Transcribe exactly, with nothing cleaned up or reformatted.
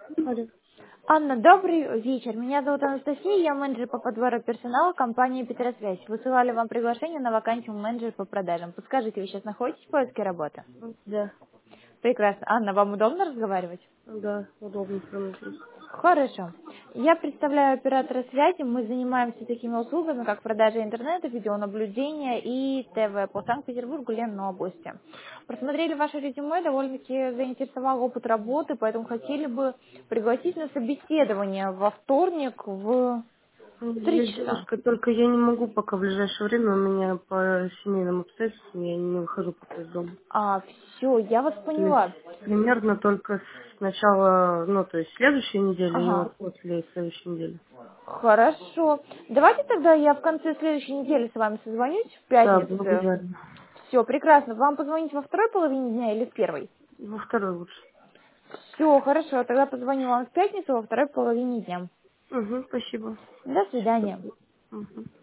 Алло. Анна, добрый вечер. Меня зовут Анастасия, я менеджер по подбору персонала компании Петросвязь. Высылали вам приглашение на вакансию менеджер по продажам. Подскажите, вы сейчас находитесь в поиске работы? Да, Прекрасно. Анна, вам удобно разговаривать? да, удобно прямо здесь. Хорошо. Я представляю оператора связи. Мы занимаемся такими услугами, как продажа интернета, видеонаблюдения и ТВ по Санкт-Петербургу, Ленной области. Просмотрели ваше резюме, довольно-таки заинтересовал опыт работы, поэтому хотели бы пригласить на собеседование во вторник в три Я, часа. девушка, только я не могу пока в ближайшее время, у меня по семейным обстоятельствам, я не выхожу пока из дома. А, все, я вас То есть поняла. примерно только с начала, ну, то есть следующей недели и Ага. вот после следующей недели. Хорошо. Давайте тогда я в конце следующей недели с вами созвонюсь, в Да, пятницу. благодарю. Все, прекрасно. Вам позвонить во второй половине дня или в первой? Во второй лучше. Все, хорошо. Тогда позвоню вам в пятницу во второй половине дня. Угу, спасибо. До свидания. Угу.